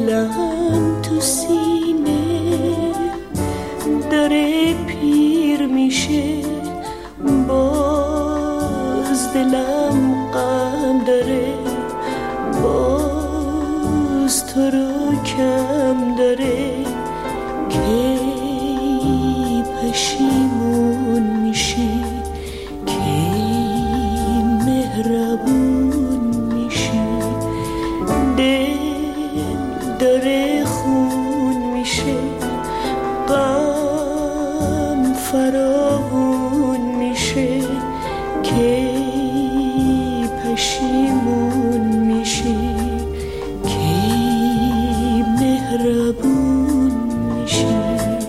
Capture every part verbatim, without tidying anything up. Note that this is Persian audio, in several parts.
دلم تو سینه داره پیر میشه، باز دلم غم داره، باز تو رو کم داره. کی پشیمون میشی، کی مهربون میشی، دل داره خون میشه، غم فراوون میشه. کی پشیمون میشی، کی مهربون میشی.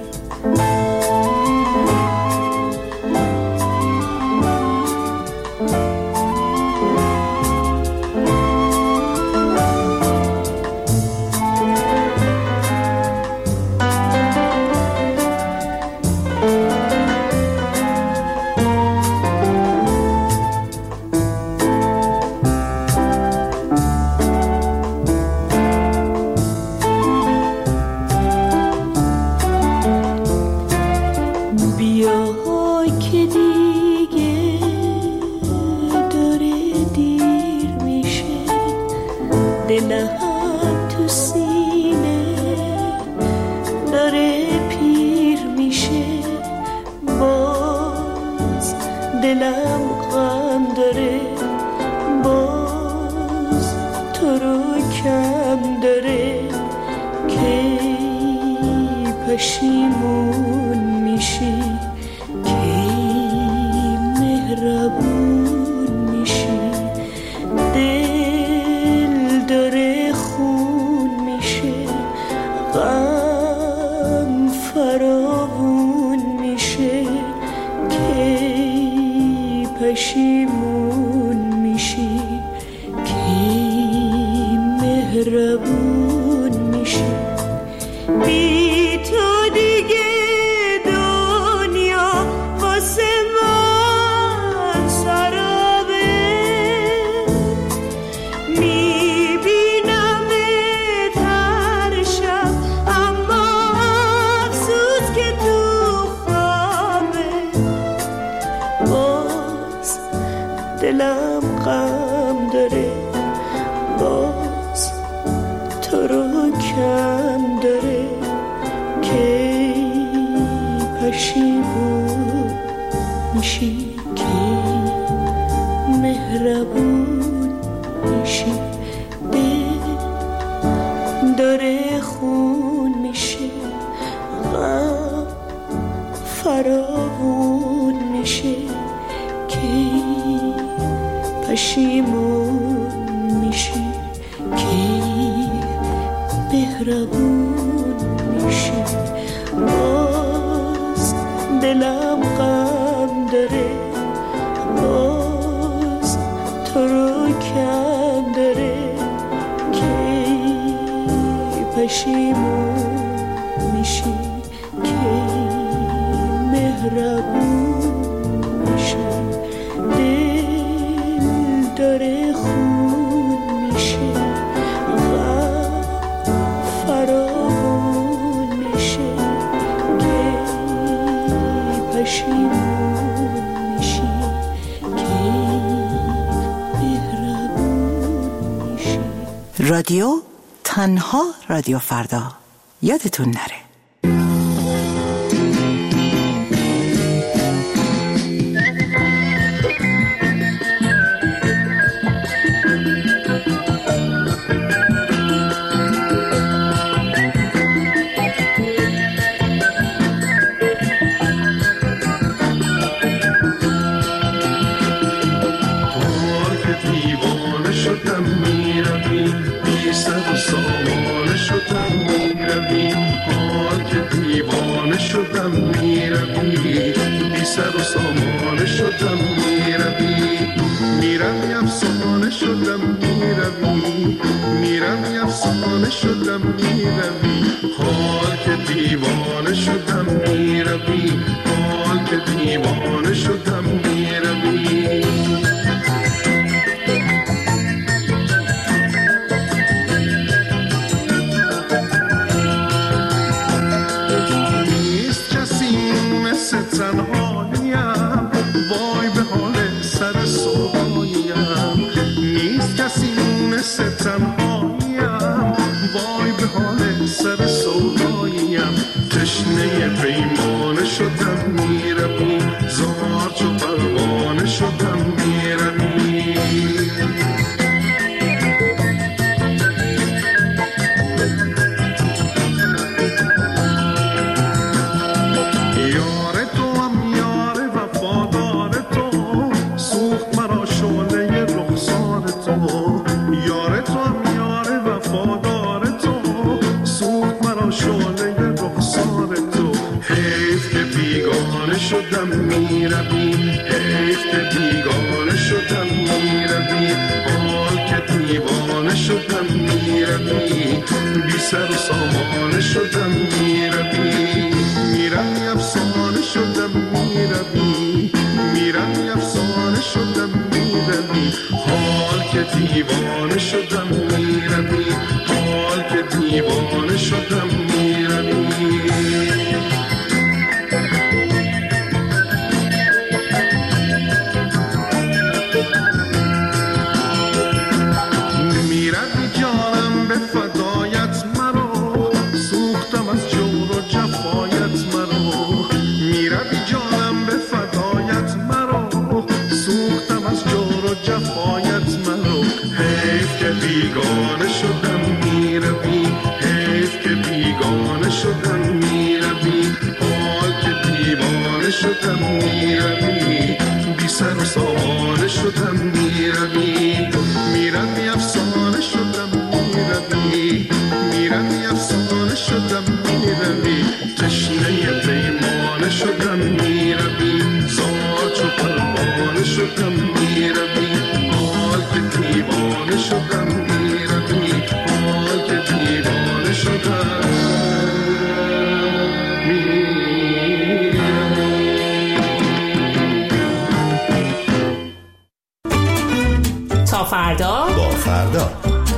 پشیمون میشی، کی مهربون میشی، دل داره خون میشه، غم فراوون میشه. کی پشیمون میشی، کی مهربون میشی. بی تو دیگه دنیا واسه من سرابه، میبینمت هر شب اما افسوس که تو خوابه. باز دلم غم داره، باز تو رو کم داره. کی پشیمون میشی، کی مهربون میشی، دل داره خون میشه، غم فراوون میشه. کی پشیمون میشی، کی مهربون میشی. باز دلم غم داره، باز تو رو کم داره. کی پشیمون میشی، کی مهربون میشی، دل داره خون میشه، فراوون میشه. کی پشیمون میشی، کی مهربون میشی. رادیو تنها رادیو فردا، یادتون نره. شدم میروی بی سر و سامانه شدم میروی میروی افسانه شدم میروی میروی افسانه شدم میروی حال که دیوانه شدم میروی حال که دیوانه شدم میروی میروی بی سر و سامان شدم میروی میروی افسانه شدم میروی میروی افسانه شدم میروی حال که دیوانه شدم میروی حال که دیوانه شدم میروی بیگانه شدم میروی حیف که بیگانه شدم میروی حال که دیوانه شدم میروی بی سر و سامانه شدم میروی میروی افسانه شدم میروی میروی افسانه شدم میروی تشنه پیمانه شدم میروی زار چو پروانه شدم میروی حال که دیوانه شدم میروی حال که دیوانه شدم تا فردا با فردا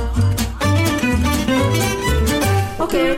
اوکی.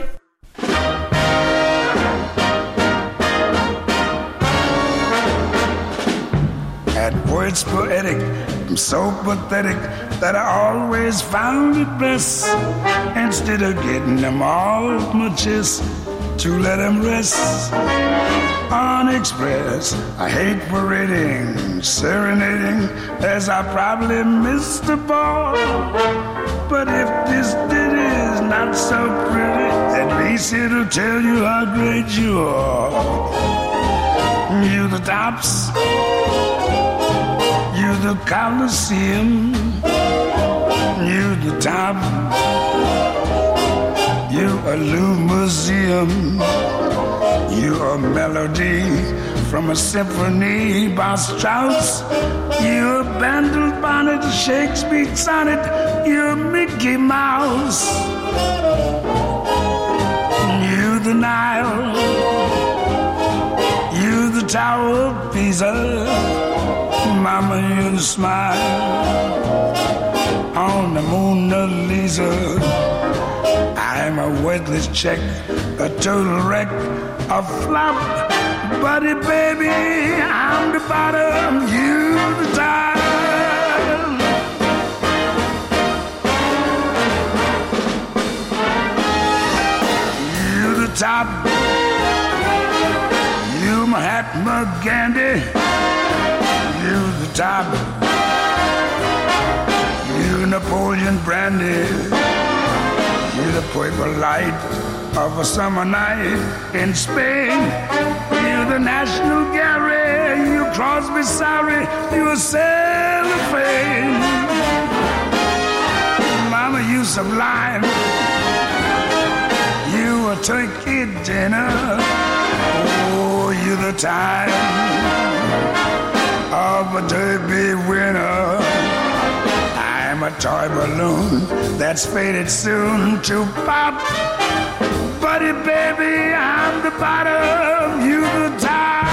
At words poetic, I'm so pathetic that I always found it best, instead of getting them off my chest, to let them rest unexpressed. I hate parading, serenading, as I probably missed the ball. But if this ditty is not so pretty, at least it'll tell you how great you are. You the tops, you the Colosseum, you the top, you a new museum, you a melody from a symphony by Strauss, you a Bandel bonnet, Shakespeare sonnet, you a Mickey Mouse, you the Nile, you the Tower of Pisa, Mama, you the smile on the Mona Lisa. I'm a worthless check, a total wreck, a flop. Buddy, baby, I'm the bottom, you the top. You the top. You Mahatma Gandhi. You the top, you Napoleon Brandy, you the purple light of a summer night in Spain, you the National Gallery, you Crosby, sorry, you a cellophane. Mama, you sublime, you a turkey dinner, oh, you the time of a derby winner. I'm a toy balloon that's faded soon to pop. Buddy, baby, I'm the bottom, you the top.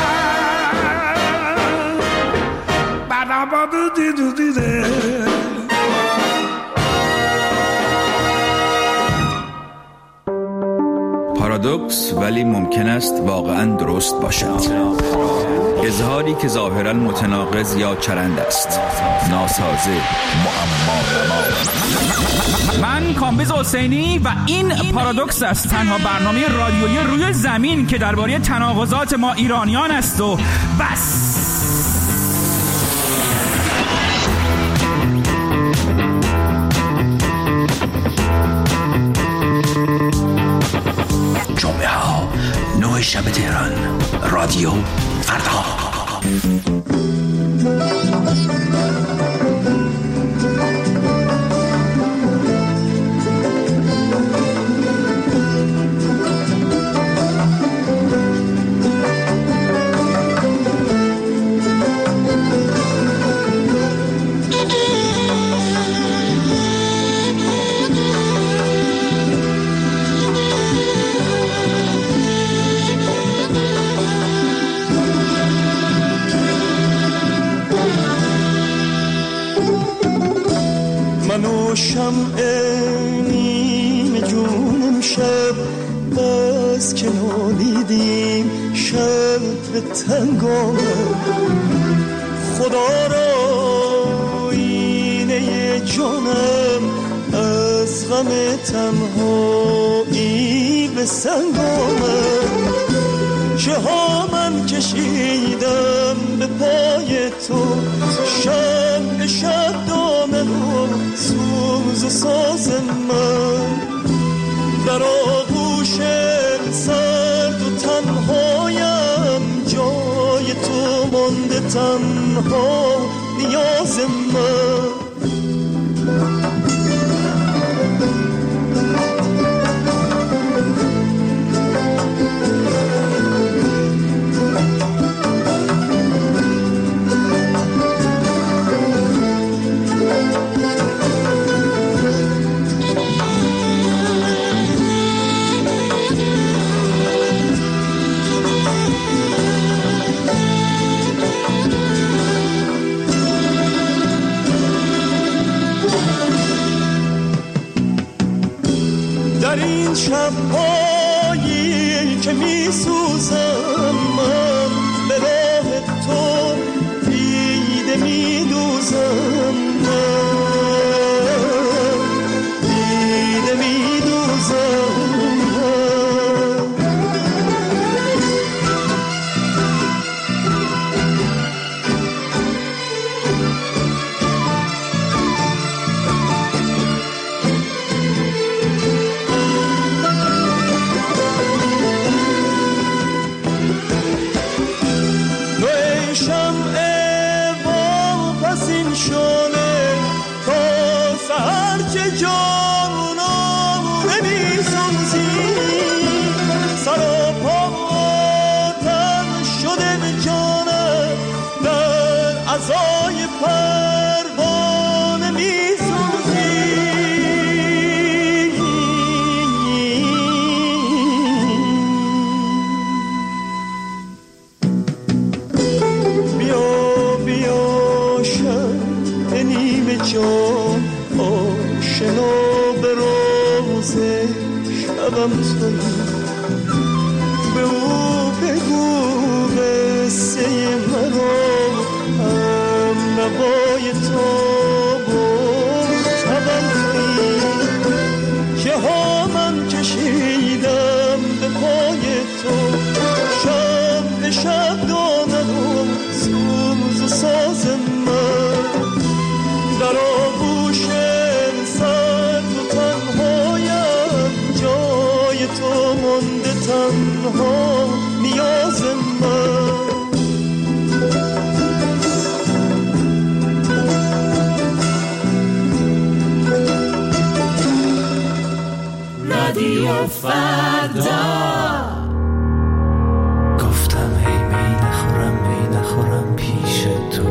پارادوکس ولی ممکن است واقعاً درست باشد. اظهاری که ظاهراً متناقض یا چرند است، ناسازه، معما. من کامبیز حسینی و این پارادوکس است، تنها برنامه رادیویی روی زمین که درباره تناقضات ما ایرانیان است و بس. جمعه ها نه شب تهران، رادیو فردا. شمع نیم جون امشب بس که نالیدیم شب به تنگ آمد. خدا را آینه جانم از غم تنهایی به سنگ آمد. چه ها من کشیدم به پای تو، شمع شب دامن و سوز و ساز من. در آغوش سرد و تنهایم جای تو مانده، تنها نیاز من. در این شب‌هایی که می‌سوزم من به راه تو دیده می‌دوزم، من دیده می‌دوزم. شبم تویی به او بگو قصه مرا، هم نوای تو بود شبم تویی. که ها من کشیدم به پای تو، شب به شب دامن و سوز و ساز من. در آغوش سرد و تنهایم جای تو مانده، تنها نیاز من. رادیو فردا. گفتم هی می نخورم می نخورم پیش تو،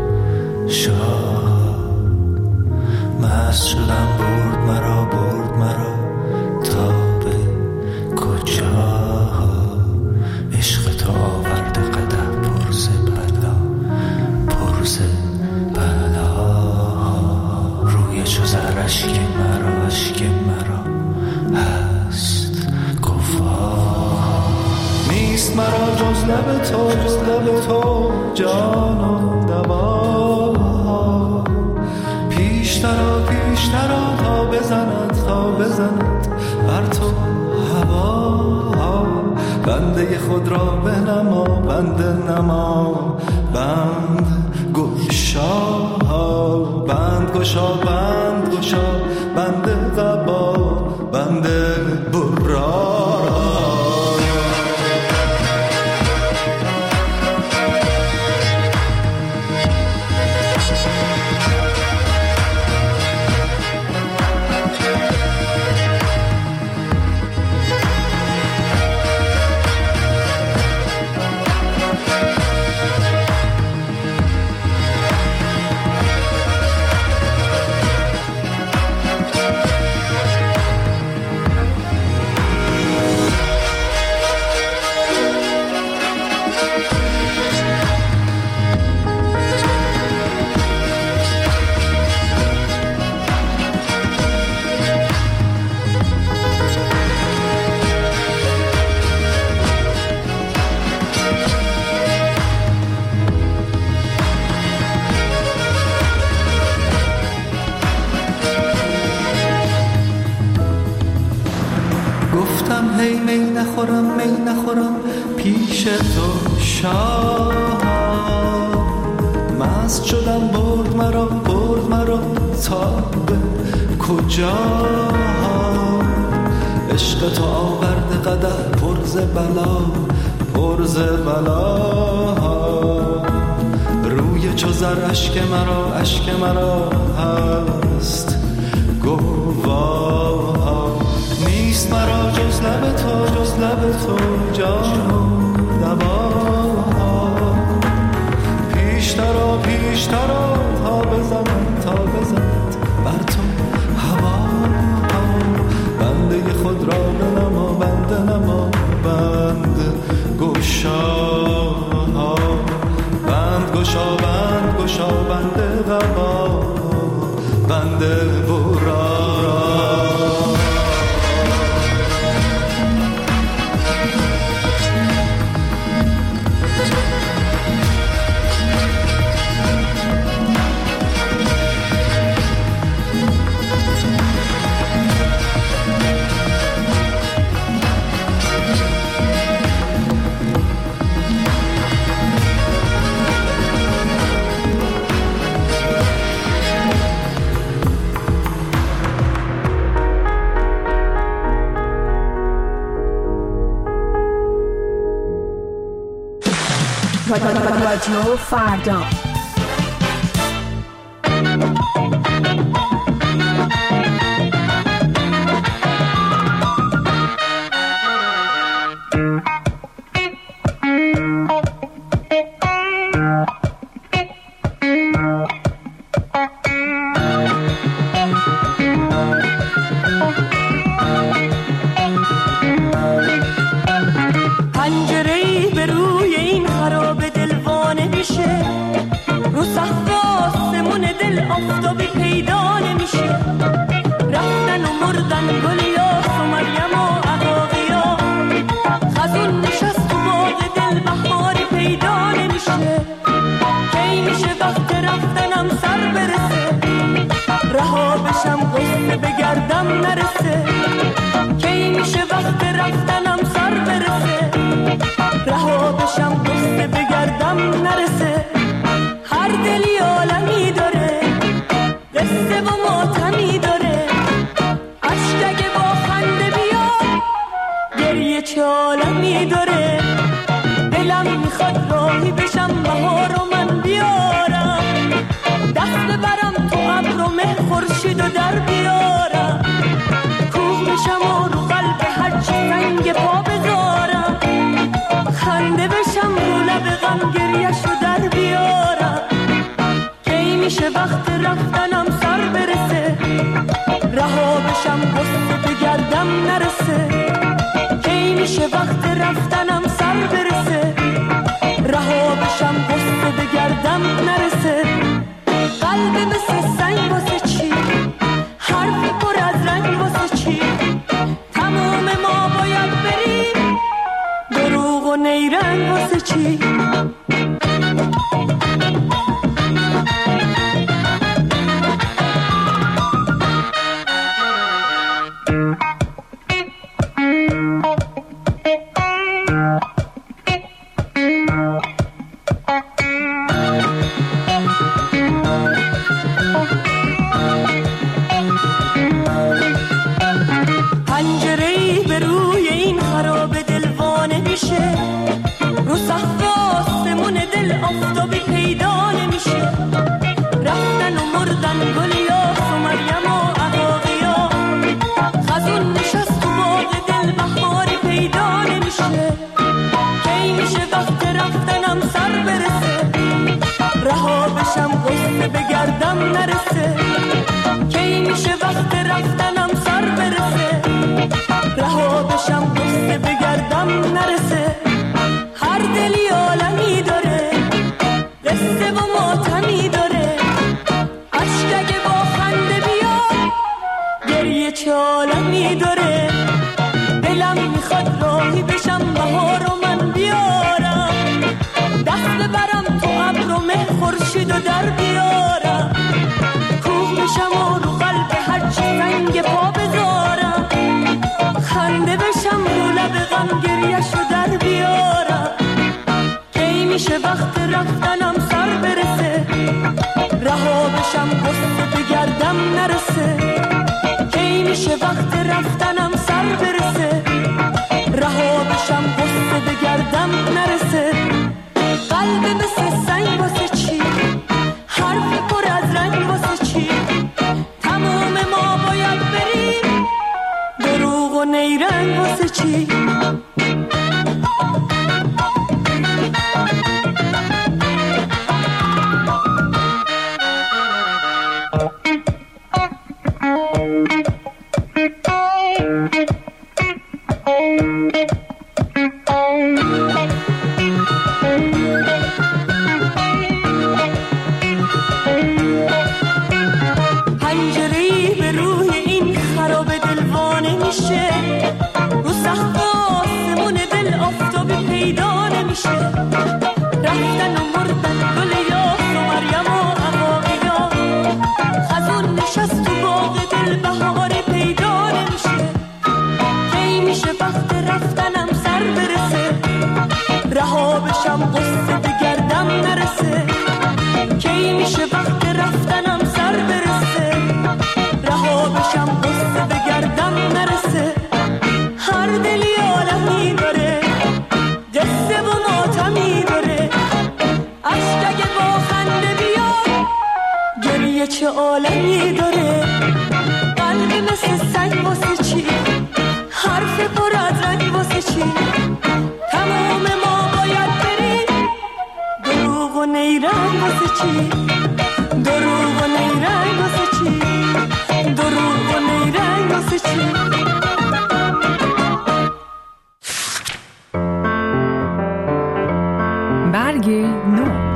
شاد مست شدم برد مرا برد مرا تا به کجا. عشق تو آورده قدم پرز بلا پرز بلا. روی چو زر اشک مرا اشک مرا هست گفا. نیست مرا جز لب تو جز لب تو جان و دوا. پیشترا پیشترا تا بزند تا بزند بر تو هوا. بنده خود را بنما بنده نما بند گشا. بند گشا بند گشا بنده قبا بنده برا. گفتم هی می نخورم می نخورم پیش تو شاه، مست شدم برد مرا برد مرا تا به کجا، عشق تو آورده قدر پرز بلا پرز بلا، روی چو زر اشک مرا اشک مرا هست گواه، نیست مرا جز لب تو جز لب تو جان و دوا، پیشترا پیشترا تا بزند تا بزند بر تو هوا، بنده خود را بنما بنده نما بند گشا، بند گشا بند گشا بنده غما بنده برا. رادیو فردا. خنده رفتنم سر برسه، رها بشم قصه بگردم نرسه. کی میشه وقت رفتنم سر برسه، رها بشم قصه بگردم نرسه. قلب مثل سنگ واسه چی، حرف پر از رنگ واسه چی، تمام ما باید بریم، دروغ و نیرنگ واسه چی. چه عالمی داره، قلب مثل سنگ واسه چی، حرف پر از رنگ واسه چی، تمام ما باید بریم، دروغ و نیرنگ واسه چی، دروغ و نیرنگ واسه چی، دروغ و نیرنگ واسه چی. برگ نو.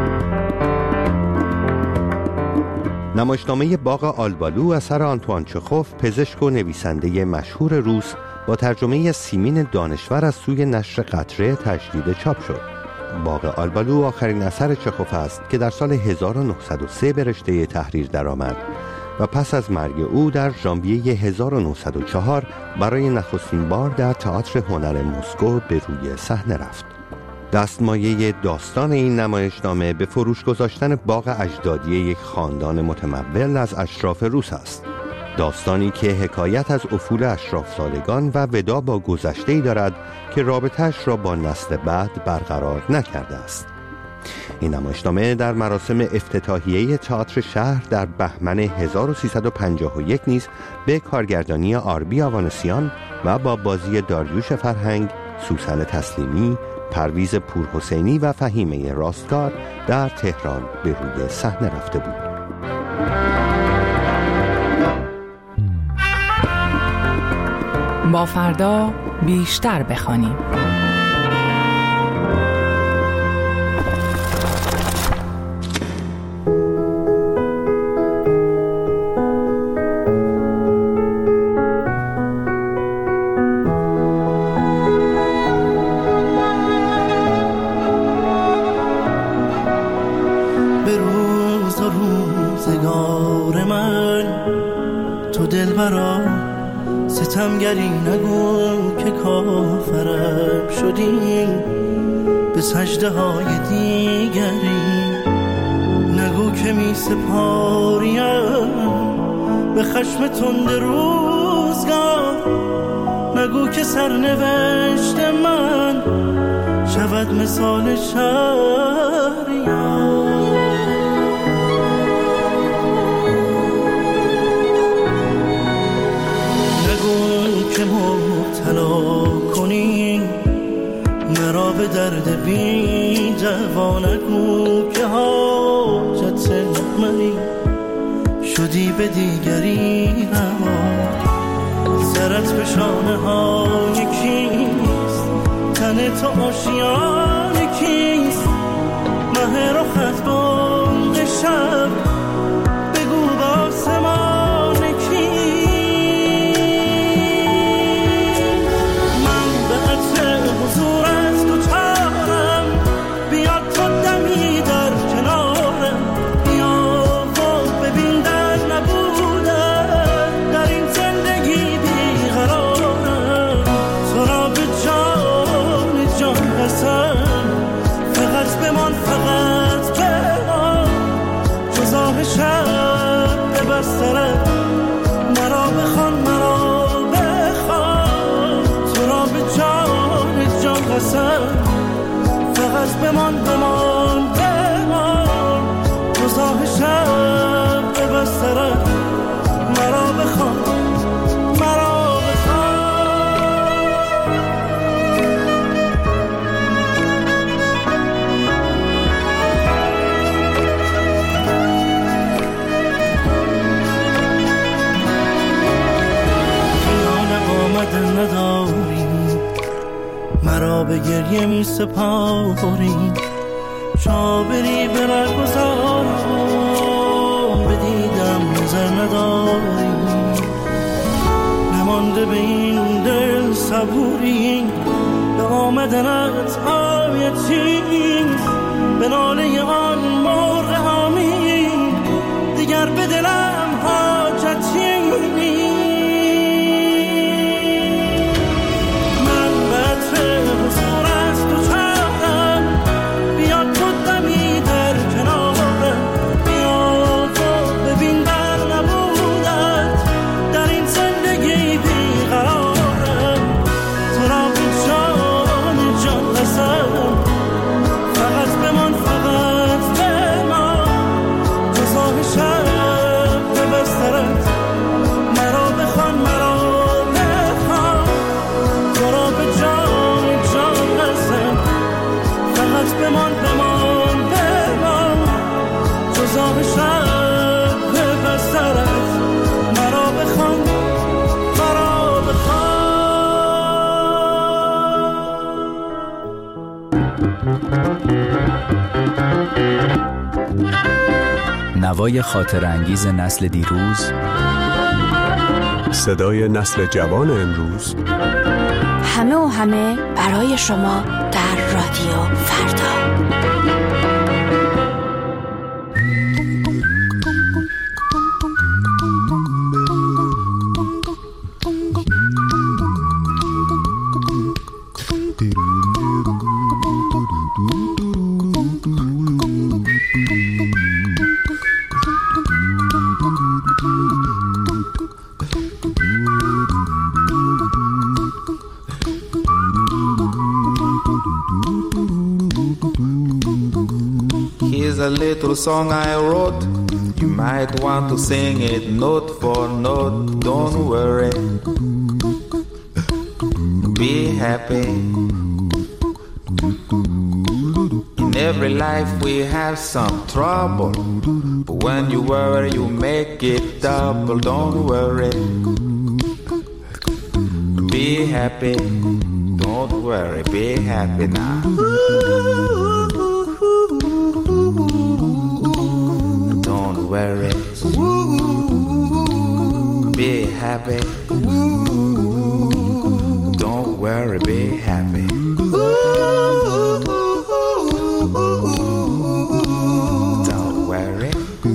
نمایشنامه باغ آلبالو اثر آنتوان چخوف، پزشک و نویسنده مشهور روس، با ترجمه سیمین دانشور از سوی نشر قطره تجدید چاپ شد. باغ آلبالو آخرین اثر چخوف است که در سال هزار و نهصد و سه به رشته تحریر درآمد و پس از مرگ او در ژانویه هزار و نهصد و چهار برای نخستین بار در تئاتر هنر مسکو به روی صحنه رفت. دستمایه داستان این نمایشنامه به فروش گذاشتن باغ اجدادی یک خاندان متمول از اشراف روس است. داستانی که حکایت از افول اشراف زادگان و ودا با گذشته‌ای دارد که رابطه‌اش را با نسل بعد برقرار نکرده است. این نمایشنامه در مراسم افتتاحیه تئاتر شهر در بهمن هزار و سیصد و پنجاه و یک نیز به کارگردانی آربی آوانسیان و با بازی داریوش فرهنگ، سوسن تسلیمی، پرویز پورحسینی و فهیمه راستگار در تهران به روی صحنه رفته بود. با فردا بیشتر بخوانیم. ستمگری نگو که کافرم شدی، به سجده های دیگری نگو که می سپاریم به خشم تند روزگار، نگو که سرنوشت من شود مثال شهریار. که مبتلا کنی مرا به درد بی دوا، نگو که حاجت منی شدی به دیگری روا. سرت به شانه های کیست، تن تو آشیان کیست، مه رخت باغ شب بگو با آسمان کیست. حضورت تو چارم بیاد تو دمی در کنارم، بیا و ببین در نبودن در این زندگی بیقرارم. تو را به جان جان قسم فقط بمان، فقط نداری، مرا به گریه می سپاری، شا بری برگذارم به دیدم نظر نداری، نمانده به این دل صبوری، به آمدنت آیتی، به ناله آن مرغ حامی، دیگر به دلم حاجتی. من بطر حضور از تو چاهم، بیا تو دمی در کنارم، بیا تو ببین در نبودت در این زندگی بیقرارم، تو را به جان جان رسم، فقط بمان فقط بمان، تو زاه شب به بسترت، مرا بخوان مرا بخوان، تو را به جان جان رسم، فقط بمان بمان بمان، تو زاه شب به بسترت، مرا بخوان مرا بخوان. نوای خاطر انگیز نسل دیروز، صدای نسل جوان امروز، همه و همه برای شما در رادیو فردا. Here's a little song I wrote. You might want to sing it note for note. Don't worry, be happy. In every life we have some trouble, but when you worry you make it double. Don't worry, be happy. Don't worry, be happy now. Don't worry, be happy. Don't worry, be happy. Don't worry,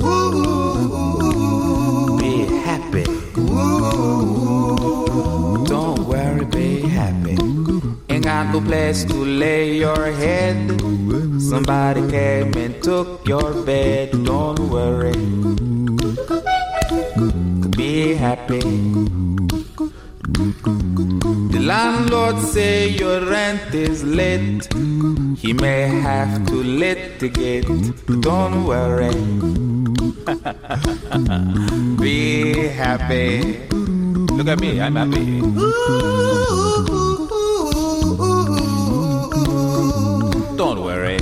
be happy. Don't worry, be happy. Ain't got no place to lay your head. Somebody came and took your bed. Don't worry, be happy. The landlord say your rent is late. He may have to litigate. Don't worry, be happy. Look at me, I'm happy. Don't worry,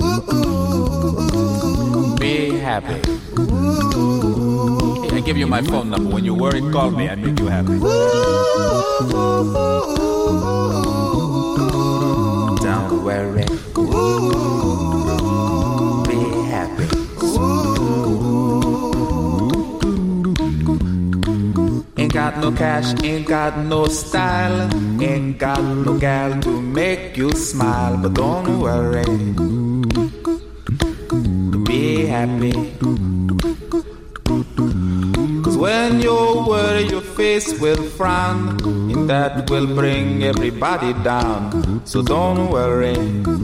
be happy. I give you my phone number. When you worry, call me. I make you happy. Don't worry, be happy. Ain't got no cash, ain't got no style, ain't got no gal to make you smile. But don't worry, be happy. Cause when you worry your face will frown, and that will bring everybody down. So don't worry,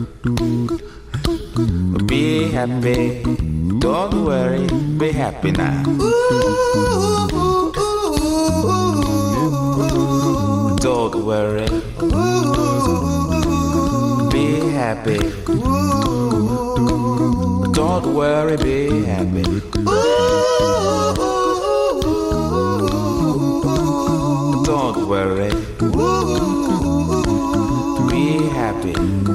be happy. Don't worry, be happy now. Don't worry, be happy. Don't worry, be happy. Don't worry, be happy.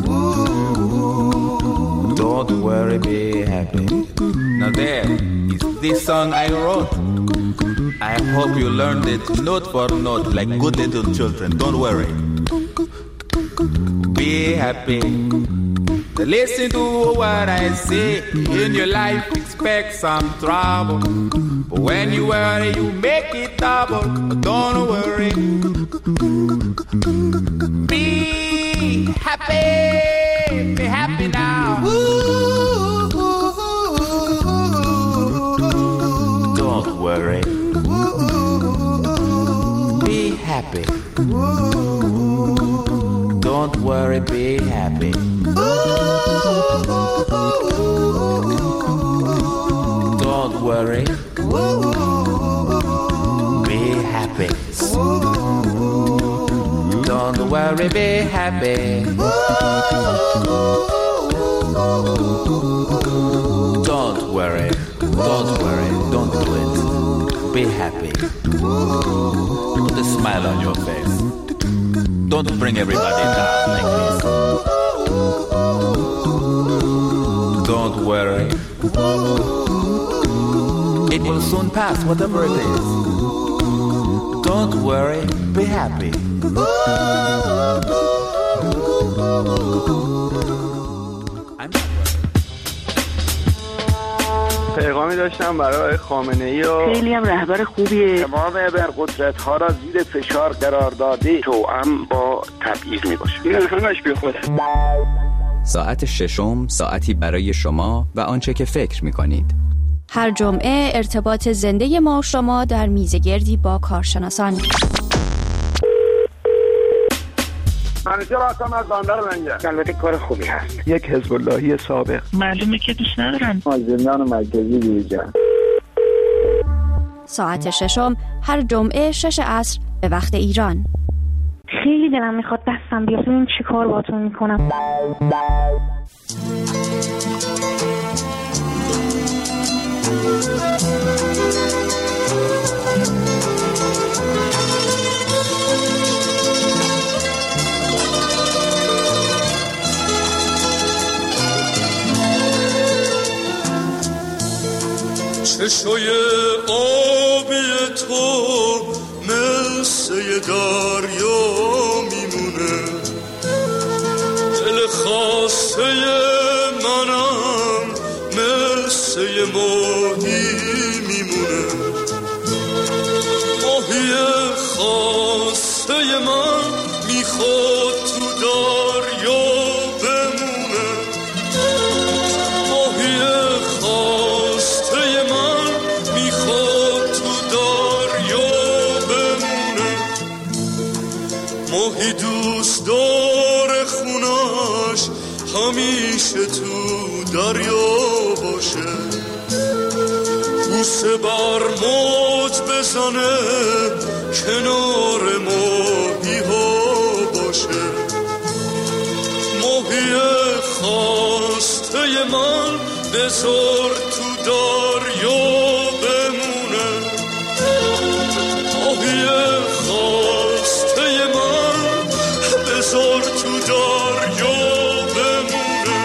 Don't worry, be happy. Now there is this song I wrote. I hope you learned it note for note like good little children. Don't worry. Be happy. Listen to what I say. In your life, expect some trouble. But when you worry, you make it double. Don't worry. Be happy. Be happy now. Don't worry. Be happy. Don't worry, be happy. Don't worry. Be happy. Don't worry, be happy. Don't worry. Don't worry. Don't do it. Be happy. Put a smile on your face. Don't bring everybody down like this. Don't worry. It will soon pass, whatever it is. Don't worry, be happy. پیغامی داشتم برای خامنه‌ای و خیلی هم رهبر خوبیه. تمام ابرقدرت ها را زیر فشار قرار داده توأم با تبعیض میباشه. این همش بیخوده. ساعت ششم ساعتی برای شما و آنچه که فکر میکنید. هر جمعه ارتباط زنده ما و شما در میزگردی با کارشناسان. منیجر هستم از بندر لنگر. البته کار خوبی هست. یک حزب اللهی سابق. معلومه که دوست ندارن. از زندان مرکزی بیرون. ساعت ششم هر جمعه شش عصر به وقت ایران. خیلی دلم میخواد دستم بیاد ببینم چی کار باهاتون میکنم. چشای آبی تو مثل دریا میمونه، دل خاصه منم مثل ماهی میمونه، ماهی خاصه من میخواد تو دریا بمونه، ماهی خاصه من میخواد تو دریا بمونه، ماهی دوست داره خونش همیشه تو دریا باشه، بوسه بر موج بزنه کنار ماهی ها باشه، ماهی خواسته من بذار تو دریا بمونه، ماهی خواسته من بذار تو دریا بمونه.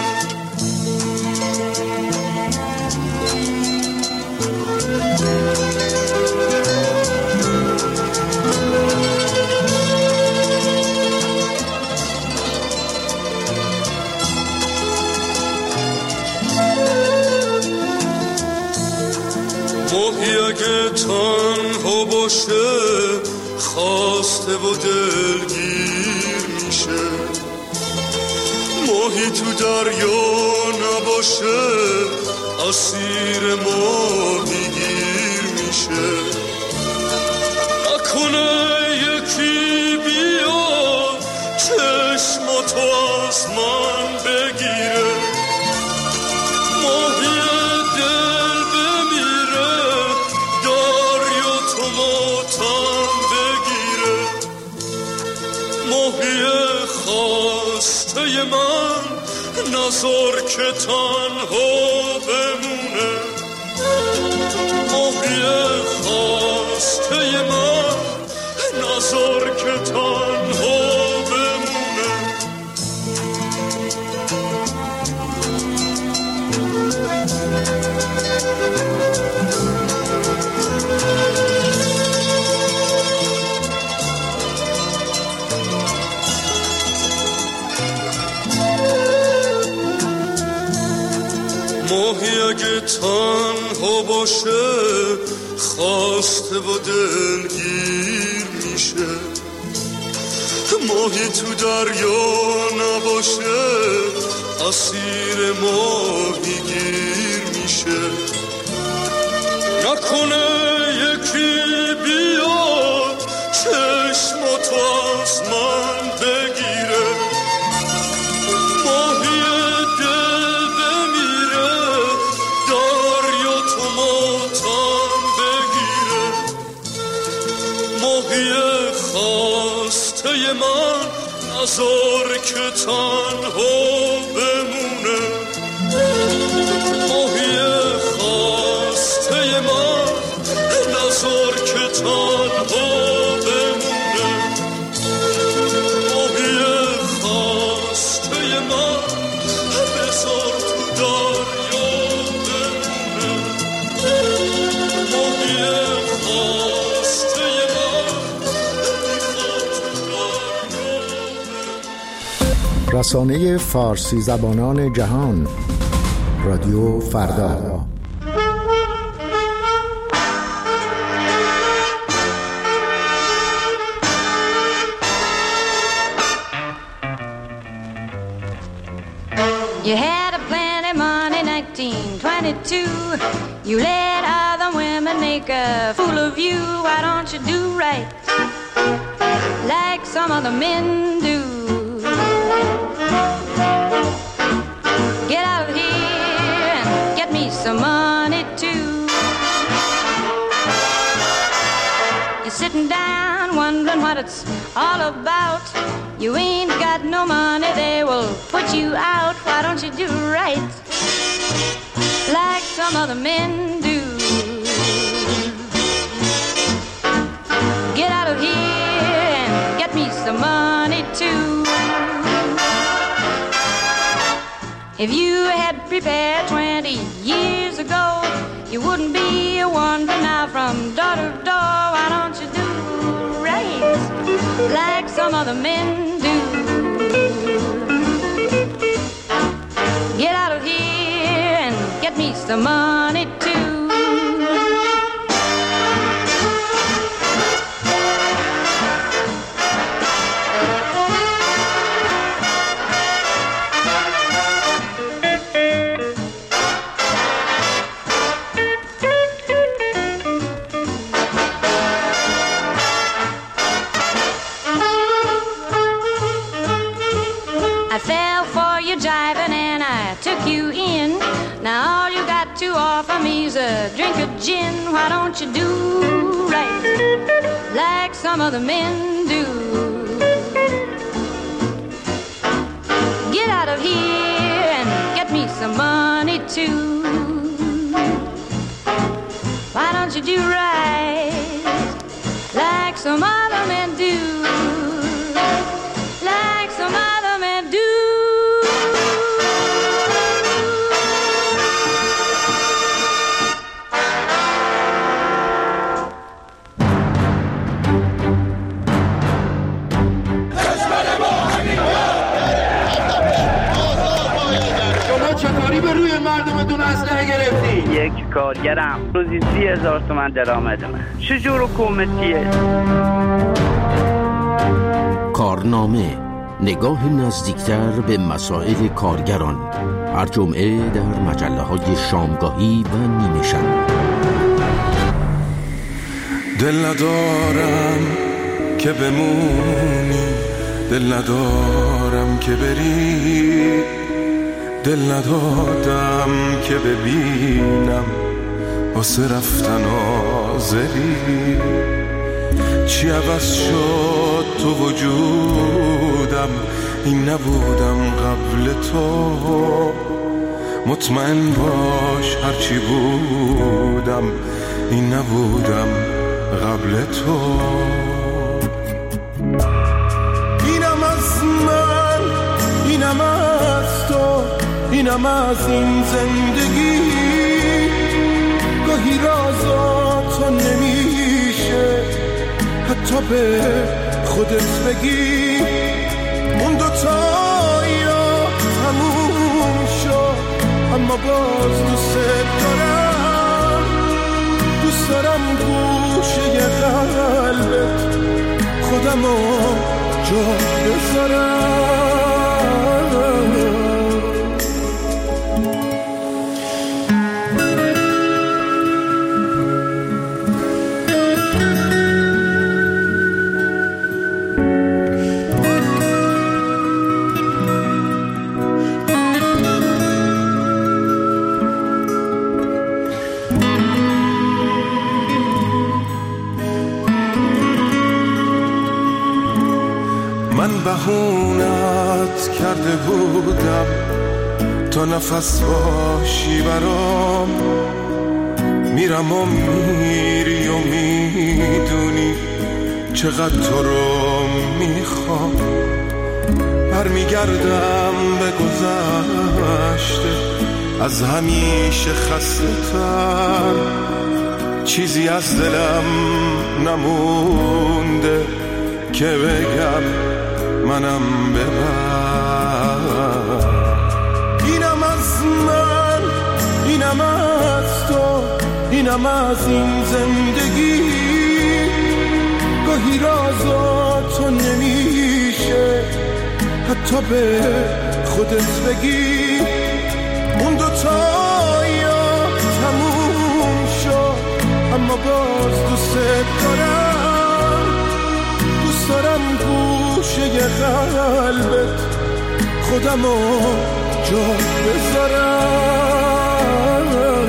ماهی اگه تنها باشه خواسته و دلگیر میشه، ماهی تو دریا نباشه اسیر ماهی گیر میشه، نکنه یکی بیا چشماتو از من بگیره، ماهی دل بمیره دریا تو ماتم بگیره، ماهی خواسته من نذار که تنها بمونه، ماهی خواسته من نذار که تنها بمونه. ماهی اگه تنها باشه خواسته و دلگیر میشه، ماهی تو دریا نباشه اسیر ماهی گیر میشه. نکنه یکی بیاد چشماتو از من بگیره، ماهی دل بمیره دریا تو ماتم بگیره. ماهی خواسته من نذار که تنها بمونه، ماهی خواسته من نذار که تنها بمونه، ماهی خواسته من بذار تو دریا بمونه، ماهی خواسته من میخواد تو دریا بمونه. رسانه فارسی زبانان جهان، رادیو فردا. You had a plenty money, nineteen twenty-two. You let other women make a fool of you. Why don't you do right like some other men do? Get out of here and get me some money too. You're sitting down wondering what it's all about. You ain't got no money, they will put you out. Why don't you do right like some other men do? Get out of here and get me some money too. If you had prepared twenty years ago, you wouldn't be wandering now from door to door. Why don't you do right like some other men do? Get out of here and get me some money too. Jiving and I took you in. Now all you got to offer me's a drink of gin. Why don't you do right like some other men do? Get out of here and get me some money too. Why don't you do right like some other men do? Like some other men do. به روی مردمتون اسلحه گرفتی؟ یک کارگرم روزی سی هزار تومن درآمدمه. چجور حکومتیه؟ کارنامه، نگاه نزدیکتر به مسائل کارگران، هر جمعه در مجله های شامگاهی و نیمه شب. دل ندارم که بمونی، دل ندارم که بری، دل ندادم که ببینم واسه رفتن آزری. چی عوض شد تو وجودم، این نبودم قبل تو. مطمئن باش هرچی بودم، این نبودم قبل تو. اینم از من، اینم از تو، اینم از این زندگی. گاهی رازاتو نمیشه حتی به خودت بگی. اون دوتا یا تموم شد، اما باز خودمو جا بذارم. من بهونت کرده بودم تا نفس باشی برام، میرم و میری و میدونی چقدر تو رو میخوام. برمیگردم به گذشته از همیشه خسته تر، چیزی از دلم نمونده که بگم منم ببر. اینم از من، اینم از تو، اینم از این زندگی. گاهی رازا تو نمیشه حتی به خودت بگی. اون دوتا یا تموم شد اما باز دوست دارم. دوست دارم گوشه قلبت خودمو جا بذارم.